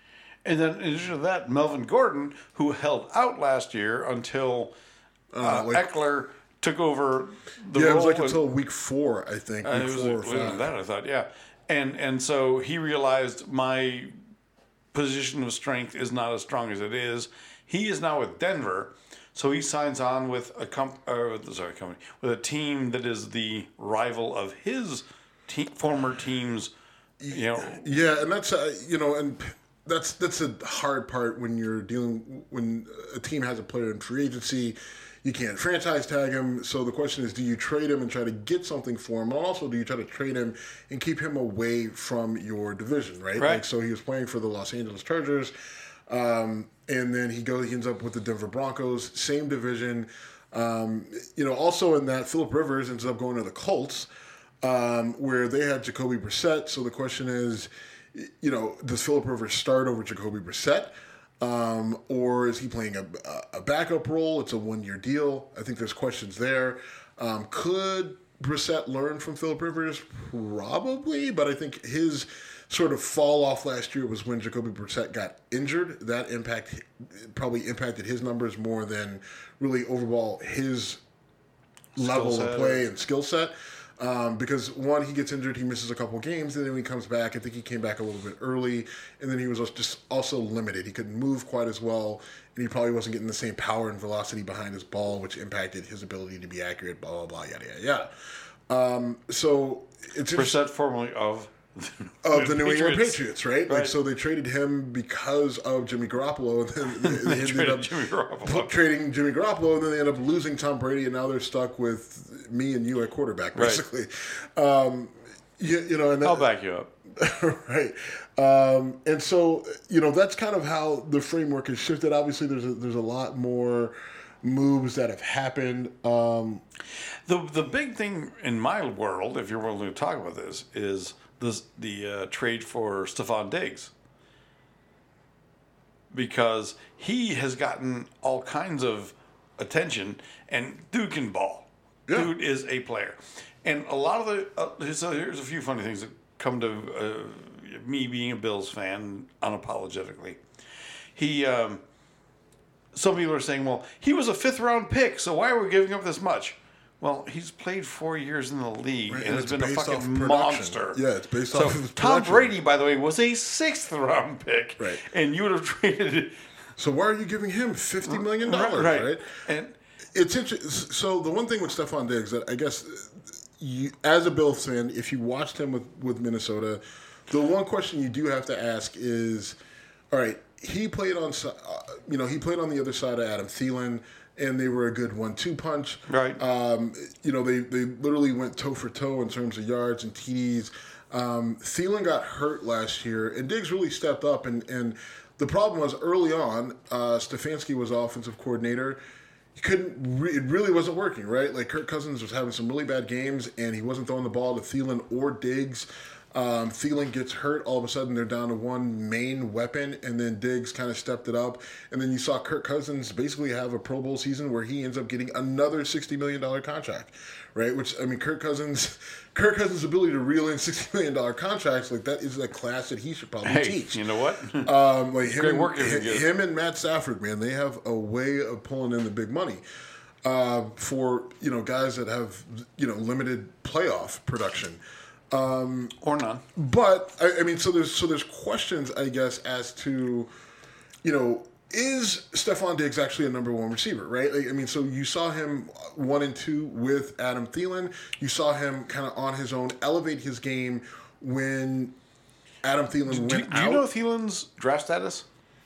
And then in addition to that, Melvin Gordon, who held out last year until uh, Uh, like- Eckler took over the yeah, role. it was like and- until week four, I think. Uh, Week it was four or later than five. that, I thought, yeah. And and so he realized my position of strength is not as strong as it is. He is now with Denver, so he signs on with a comp, uh, sorry, company with a team that is the rival of his te- former team's. You know, Yeah, and that's uh, you know, and that's that's a hard part when you're dealing when a team has a player in free agency. You can't franchise tag him. So the question is, do you trade him and try to get something for him? And also, do you try to trade him and keep him away from your division, right? Right. Like, so he was playing for the Los Angeles Chargers, um, and then he goes, he ends up with the Denver Broncos, same division. Um, you know, also in that, Phillip Rivers ends up going to the Colts, um, where they had Jacoby Brissett. So the question is, you know, does Phillip Rivers start over Jacoby Brissett? Um, or is he playing a, a backup role? It's a one-year deal. I think there's questions there. Um, could Brissett learn from Phillip Rivers? Probably, but I think his sort of fall off last year was when Jacoby Brissett got injured. That impact probably impacted his numbers more than really overall his level set of play and skill set. Um, because one, he gets injured, he misses a couple games, and then when he comes back, I think he came back a little bit early, and then he was just also limited. He couldn't move quite as well, and he probably wasn't getting the same power and velocity behind his ball, which impacted his ability to be accurate, blah, blah, blah, yada, yada, yada. Um, so it's Brissett, formerly of of the New England Patriots. Patriots, right? Right. Like, so they traded him because of Jimmy Garoppolo, and then they, they ended traded up Jimmy Garoppolo. trading Jimmy Garoppolo, and then they ended up losing Tom Brady, and now they're stuck with me and you at quarterback, Right. basically. Um, you, you know, and that, I'll back you up. right. Um, and so, you know, that's kind of how the framework has shifted. Obviously, there's a, there's a lot more moves that have happened. Um, The the big thing in my world, if you're willing to talk about this, is this, the uh, trade for Stephon Diggs. Because he has gotten all kinds of attention, and dude can ball. Yeah. Dude is a player. And a lot of the, uh, so here's a few funny things that come to uh, me being a Bills fan unapologetically. He, um, some people are saying, well, he was a fifth round pick, so why are we giving up this much? Well, he's played four years in the league Right, and and has it's been a based off fucking production. monster. Yeah, it's based so off of his Tom production. Brady, by the way, was a sixth round pick. Right. And you would have traded so why are you giving him fifty million dollars, right. right? And It's interesting. So the one thing with Stephon Diggs that I guess you, as a Bills fan, if you watched him with, with Minnesota, the one question you do have to ask is, all right, he played on, uh, you know, he played on the other side of Adam Thielen, and they were a good one two punch. Right. Um, you know, they, they literally went toe for toe in terms of yards and T Ds. Um, Thielen got hurt last year, and Diggs really stepped up. And, and the problem was early on, uh, Stefanski was offensive coordinator. He couldn't. Re- it really wasn't working, right? Like Kirk Cousins was having some really bad games, and he wasn't throwing the ball to Thielen or Diggs. Um, Thielen gets hurt. All of a sudden, they're down to one main weapon, and then Diggs kind of stepped it up. And then you saw Kirk Cousins basically have a Pro Bowl season where he ends up getting another sixty million dollars contract, right? Which, I mean, Kirk Cousins, Kirk Cousins' ability to reel in sixty million dollars contracts, like that is a class that he should probably hey, teach. you know what? Um, like him, Great and, work if you him, get it. him and Matt Stafford, man, they have a way of pulling in the big money uh, for you know guys that have you know limited playoff production. Or none. But I, I mean, so there's so there's questions, I guess, as to you know is Stephon Diggs actually a number one receiver, right? Like, I mean, so you saw him one and two with Adam Thielen. You saw him kind of on his own elevate his game when Adam Thielen do, went do, out. Do you know Thielen's draft status?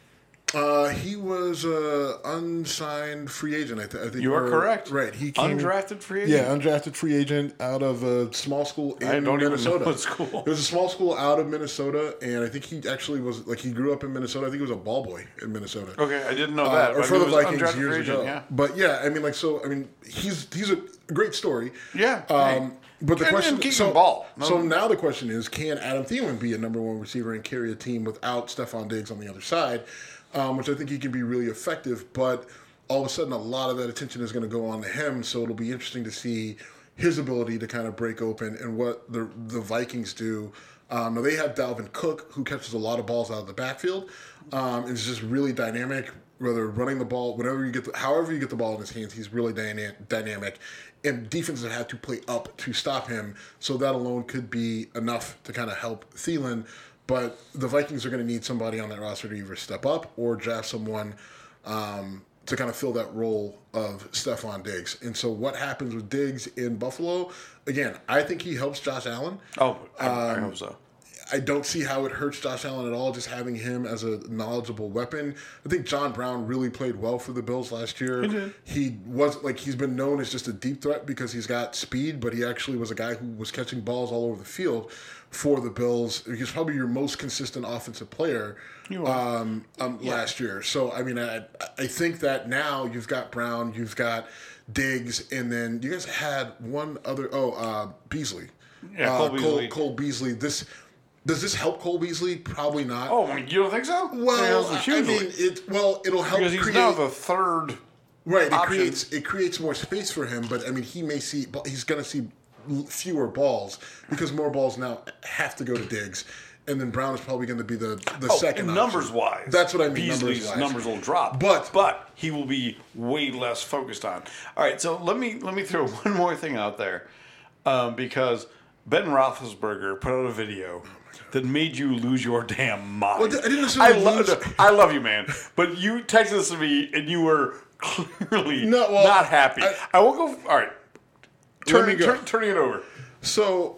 Uh, he was an unsigned free agent. I, th- I think you are or, correct. Right, he came, undrafted free agent. Yeah, undrafted free agent out of a small school in I don't Minnesota. even know what school. It was a small school out of Minnesota, and I think he actually was like he grew up in Minnesota. I think he was a ball boy in Minnesota. Okay, I didn't know Uh, that. or but for he the was Vikings undrafted years free agent, ago. Yeah. But yeah, I mean, like so. I mean, he's he's a great story. Yeah. Um, but the And- question, and keep so, him ball. No. so now the question is, can Adam Thielen be a number one receiver and carry a team without Stephon Diggs on the other side? Um, which I think he can be really effective, but all of a sudden a lot of that attention is going to go on to him, so it'll be interesting to see his ability to kind of break open and what the the Vikings do. Um, now they have Dalvin Cook, who catches a lot of balls out of the backfield. Um, it's just really dynamic, whether running the ball, whatever you get, the, however you get the ball in his hands, he's really dyna- dynamic. And defenses have to play up to stop him, so that alone could be enough to kind of help Thielen. But the Vikings are going to need somebody on that roster to either step up or draft someone um, to kind of fill that role of Stephon Diggs. And so what happens with Diggs in Buffalo? Again, I think he helps Josh Allen. Oh, I, Um, I hope so. I don't see how it hurts Josh Allen at all, just having him as a knowledgeable weapon. I think John Brown really played well for the Bills last year. He did. He was like he's been known as just a deep threat because he's got speed, but he actually was a guy who was catching balls all over the field for the Bills. He's probably your most consistent offensive player um, um, yeah. last year. So I mean, I I think that now you've got Brown, you've got Diggs, and then you guys had one other. Oh, uh, Beasley. Yeah, Cole uh, Beasley. Cole, Cole Beasley. This. Does this help Cole Beasley? Probably not. Oh, you don't think so? Well, Yeah, I hugely. mean, it. Well, it'll help because he's create. now the third. Right, it option. creates it creates more space for him, but I mean, he may see he's going to see fewer balls because more balls now have to go to Diggs, and then Brown is probably going to be the the Oh, second. and numbers option. wise, That's what I mean. Beasley's numbers, numbers will drop, But- but he will be way less focused on. All right, so let me let me throw one more thing out there, um, because Ben Roethlisberger put out a video that made you lose your damn mind. Well, I didn't I necessarily love lose- I love you, man, but you texted this to me and you were clearly No, well, not happy. I, I- won't go. All right, turn, me go. turn turning it over. So.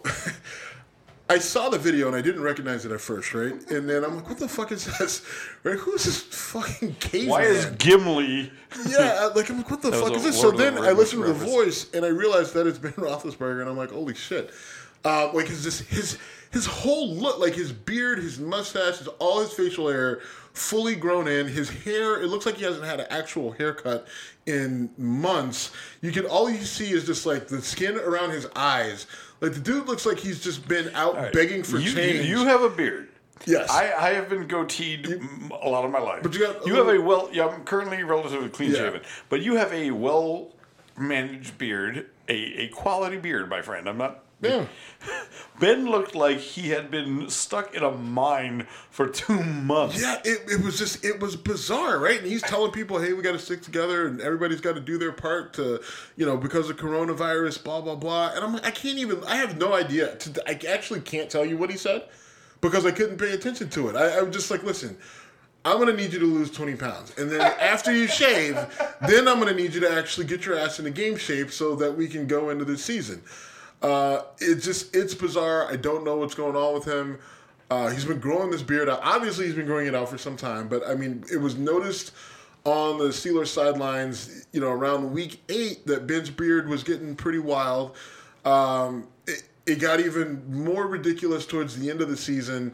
I saw the video and I didn't recognize it at first, right? And then I'm like, "What the fuck is this? Right? Who is this fucking caveman?" Why is Gimli? Yeah, I- like I'm like, what the That fuck was is a this? So Lord of the then I Rings listened to the reference. voice and I realized that it's Ben Roethlisberger, and I'm like, holy shit! Uh, like his just his his whole look, like his beard, his mustache, his, all his facial hair, fully grown in. His hair, it looks like he hasn't had an actual haircut in months. You can all you see is just like the skin around his eyes. Like the dude looks like he's just been out All right. begging for you, change. You, you have a beard. Yes. I, I have been goateed m a lot of my life. But you got a you have a little- well. Yeah, I'm currently relatively clean Yeah. shaven, but you have a well managed beard, a, a quality beard, my friend. I'm not. Yeah. Ben looked like he had been stuck in a mine for two months. Yeah, it, it was just, it was bizarre, right? And he's telling people, hey, we got to stick together and everybody's got to do their part to, you know, because of coronavirus, blah, blah, blah. And I'm like, I can't even, I have no idea. To, I actually can't tell you what he said because I couldn't pay attention to it. I, I'm just like, listen, I'm going to need you to lose twenty pounds. And then after you shave, then I'm going to need you to actually get your ass into game shape so that we can go into the season. Uh, it's just, it's bizarre. I don't know what's going on with him. Uh, he's been growing this beard out. Obviously, he's been growing it out for some time, but I mean, it was noticed on the Steelers sidelines, you know, around week eight that Ben's beard was getting pretty wild. Um, it, it got even more ridiculous towards the end of the season.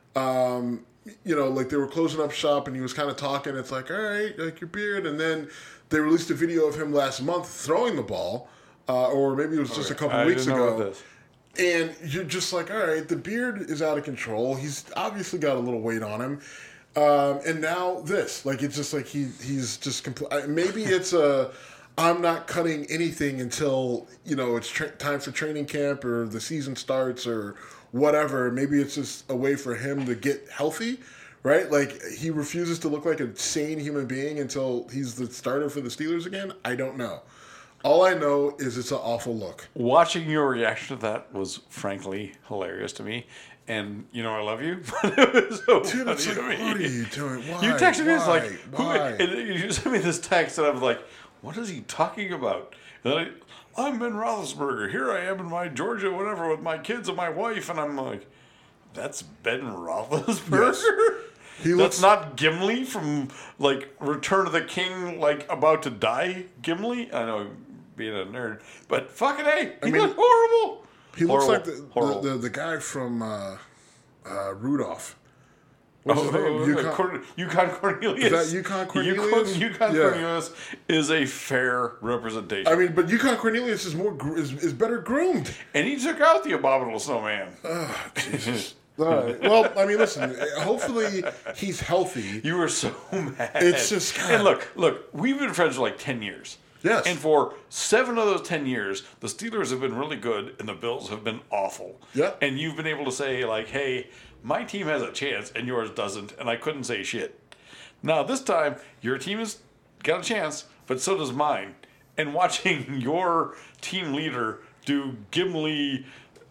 Um, you know, like they were closing up shop and he was kind of talking. It's like, all right, like your beard. And then they released a video of him last month throwing the ball. Uh, or maybe it was just a couple I weeks didn't know about ago. this. And you're just like, all right, the beard is out of control. He's obviously got a little weight on him. Um, and now this, like, it's just like he he's just compl- maybe it's a I'm not cutting anything until, you know, it's tra- time for training camp or the season starts or whatever. Maybe it's just a way for him to get healthy, right? Like, he refuses to look like a sane human being until he's the starter for the Steelers again. I don't know. All I know is it's an awful look. Watching your reaction to that was frankly hilarious to me. And you know I love you. It was so Dude, funny it's like, to me. what are you doing? Why? You texted me, it's Why? like, who, Why? and you sent me this text, and I was like, what is he talking about? And I, I'm Ben Roethlisberger. Here I am in my Georgia, whatever, with my kids and my wife, and I'm like, that's Ben Roethlisberger? Yes. He That's looks not Gimli from, like, Return of the King, like, about to die Gimli? I know, being a nerd, but fucking A, he mean, looked horrible. He looks Horrible. like the, Horrible. the, the the guy from uh, uh, Rudolph. What's his Oh, name? uh, Yukon- Cor- Yukon Cornelius. Is that Yukon Cornelius? Yukon, Yukon Yeah. Cornelius is a fair representation. I mean, but Yukon Cornelius is more gr- is, is better groomed. and he took out the abominable snowman. Oh, Jesus. All right. Well, I mean, listen. Hopefully, he's healthy. You were so mad. It's just- God. And look, look, we've been friends for like ten years. Yes. And for seven of those ten years, the Steelers have been really good and the Bills have been awful. Yeah. And you've been able to say, like, hey, my team has a chance and yours doesn't, and I couldn't say shit. Now, this time, your team has got a chance, but so does mine. And watching your team leader do Gimli,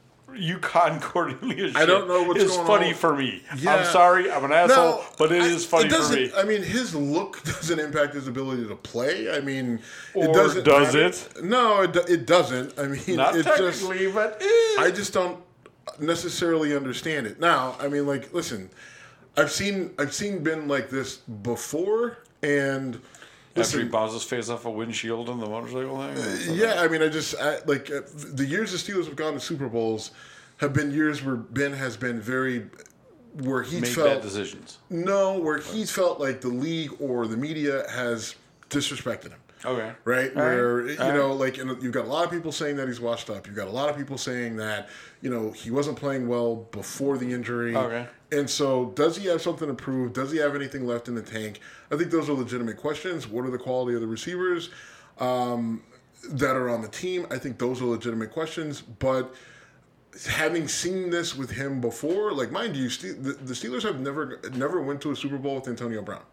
Yukon Cornelius shit I don't know what's is going funny on. for me. Yeah. I'm sorry, I'm an asshole, No, but it I- is funny it for doesn't- me. I mean, his look doesn't impact his ability to play. I mean, Or it doesn't. does matter. it? No, it, do- it doesn't. I mean, Not it's just. technically, but eh. I just don't necessarily understand it. Now, I mean, like, listen, I've seen I've seen Ben like this before, and After he listen, bounces his face off a windshield in the motorcycle thing? yeah, I mean, I just I, like uh, the years the Steelers have gone to Super Bowls have been years where Ben has been very where he Made felt bad decisions. no, where he's felt like the league or the media has disrespected him. Okay. Right? All Where, right. you All know, like, and you've got a lot of people saying that he's washed up. You've got a lot of people saying that, you know, he wasn't playing well before the injury. Okay. And so, does he have something to prove? Does he have anything left in the tank? I think those are legitimate questions. What are the quality of the receivers um, that are on the team? I think those are legitimate questions. But having seen this with him before, like, mind you, Ste- the, the Steelers have never never went to a Super Bowl with Antonio Brown.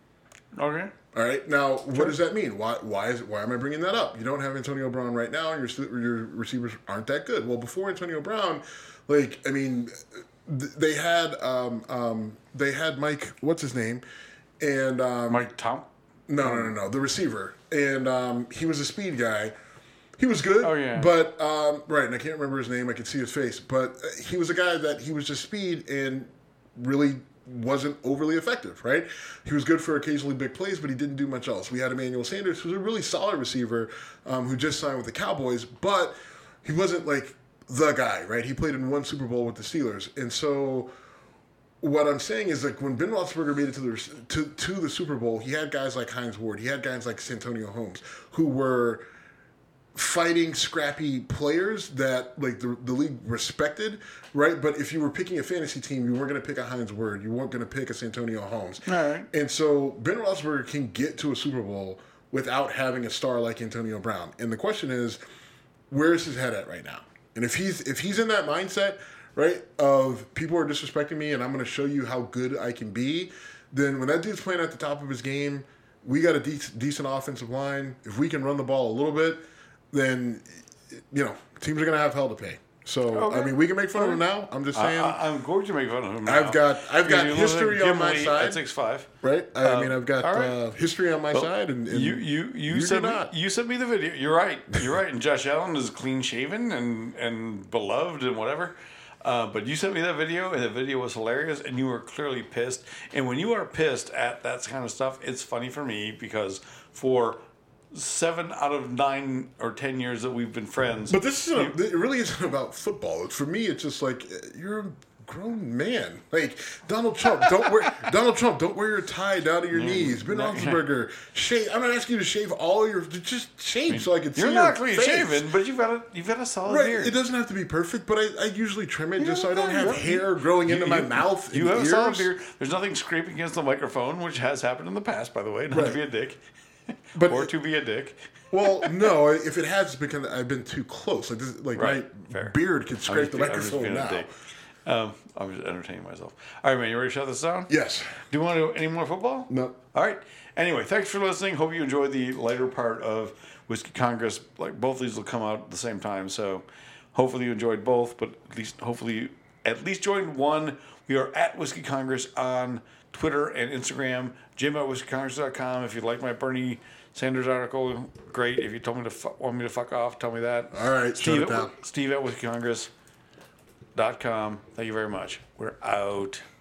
Okay. All right. Now, what does that mean? Why? Why is? Why am I bringing that up? You don't have Antonio Brown right now, and your st- your receivers aren't that good. Well, before Antonio Brown, like I mean, th- they had um, um, they had Mike. What's his name? And um, Mike Tom? no, no, no, no, the receiver, and um, he was a speed guy. He was good. Oh, yeah. But um, right, and I can't remember his name. I could see his face, but uh, he was a guy that he was just speed and really wasn't overly effective, right? He was good for occasionally big plays, but he didn't do much else. We had Emmanuel Sanders, who's a really solid receiver, um, who just signed with the Cowboys, but he wasn't like the guy, right? He played in one Super Bowl with the Steelers. And so what I'm saying is, like, when Ben Roethlisberger made it to the to, to the Super Bowl, he had guys like Hines Ward, he had guys like Santonio Holmes, who were fighting, scrappy players that like the, the league respected, right? But if you were picking a fantasy team, you weren't going to pick a Hines Ward, you weren't going to pick a Santonio Holmes. All right. And so Ben Roethlisberger can get to a Super Bowl without having a star like Antonio Brown. And the question is, where is his head at right now? And if he's if he's in that mindset, right, of people are disrespecting me and I'm going to show you how good I can be, then when that dude's playing at the top of his game, we got a de- decent offensive line. If we can run the ball a little bit, then, you know, teams are going to have hell to pay. So, Okay. I mean, we can make fun of him now. I'm just saying. I, I, I'm going to make fun of him now. I've got I've got You look history like on my Gimli side, At six five. right? I Um, mean, I've got all right. uh, history on my side, and, and You you you, you sent do me, not. you sent me the video. You're right. You're right. And Josh Allen is clean shaven and and beloved and whatever. Uh, but you sent me that video, and the video was hilarious, and you were clearly pissed. And when you are pissed at that kind of stuff, it's funny for me because for seven out of nine or ten years that we've been friends, But this isn't. It really isn't about football. For me, it's just like you're a grown man. Like Donald Trump, don't wear Donald Trump. Don't wear your tie down to your knees. Ben no. Roethlisberger, shave. I'm not asking you to shave all your. Just shave so I can see you're your not clean face. shaven, but you've got a you've got a solid Right. beard. It doesn't have to be perfect, but I, I usually trim it just so I don't Yeah, have you- hair growing into You- my you- mouth. You and have ears. a solid beard. There's nothing scraping against the microphone, which has happened in the past, by the way. Not to Right. be a dick, But or to be a dick. Well, no. If it has, it's because I've been too close. Like, this, like Right. my Fair. beard could I'm scrape just the being- I'm just microphone being a now. dick. Um, I'm just entertaining myself. All right, man. You ready to shut this down? Yes. Do you want to do any more football? No. All right. Anyway, thanks for listening. Hope you enjoyed the lighter part of Whiskey Congress. Like both of these will come out at the same time, so hopefully you enjoyed both. But at least hopefully at least join one. We are at Whiskey Congress on Twitter and Instagram. Jim at whiskey congress dot com. If you like my Bernie Sanders article, great. If you told me to fu- want me to fuck off, tell me that. All right, Steve shut it at, down. Steve at whiskey congress dot com. Thank you very much. We're out.